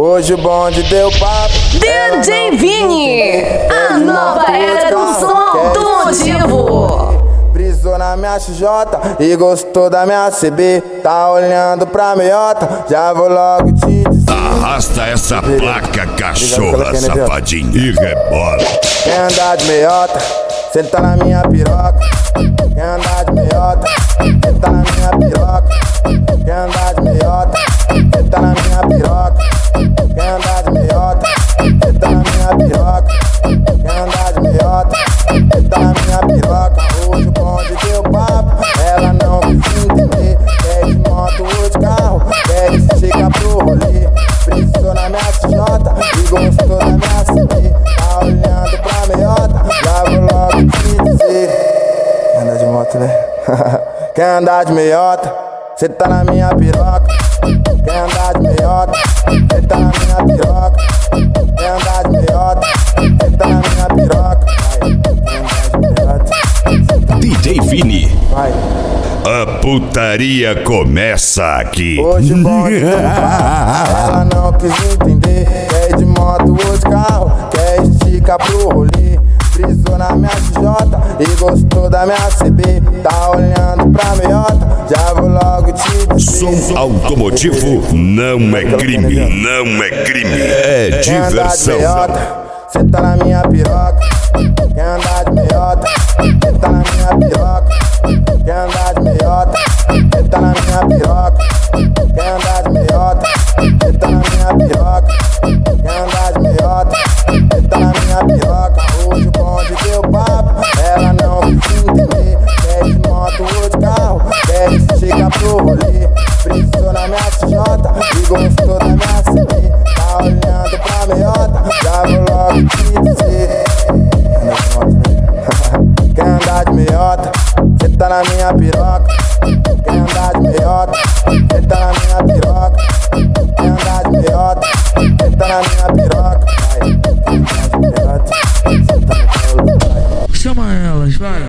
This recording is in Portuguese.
Hoje o bonde deu papo. DJ Vini, a nova era do som automotivo. Brisou na minha XJ e gostou da minha CB. Tá olhando pra meiota, já vou logo te dizer. Arrasta essa placa, cachorra safadinha, e rebola. Quer andar de meiota, senta na minha piroca. Quer andar de meiota, senta na minha piroca. Quer andar de meiota, senta na minha piroca. Quer andar de meiota, senta na minha piroca. Quer andar de meiota, senta na minha piroca. Hoje o bonde deu papo, ela não quis entender. Quer de moto ou de carro, quer que chega pro rolê. Brisou na minha XJ e gostou da minha CB. Tá olhando pra meiota, já vou logo te dizer. Quer andar de moto, né? Quer andar de meiota, cê tá na minha piroca. Quer andar de meiota, cê tá na minha piroca. Quer andar de meiota, cê tá na minha piroca. Quer andar de meiota, DJ Vini, vai. a putaria começa aqui. Hoje o bonde deu papo, ela não quis entender. Quer de moto ou de carro, quer estica pro rolê. Brisou na minha XJ e gostou da minha CB. Tá olhando pra meiota, já vou logo te dizer. Som automotivo não é crime, não é crime, é diversão. Cê tá na minha piroca. Quer andar de meiota, cê tá na minha piroca. Quer andar de meiota, cê tá na minha piroca. Quer andar de meiota, cê tá na minha piroca. Quer andar de meiota, cê tá na minha piroca. Hoje o bonde deu papo, ela não quis entender. Quer de moto ou de carro, quer que chega pro rolê. Brisou na minha XJ e gostou da minha CB. Tá olhando pra meiota, já vou logo te dizer. Quer andar de meiota, cê tá na minha piroca. Quer andar de meiota, cê tá na minha piroca.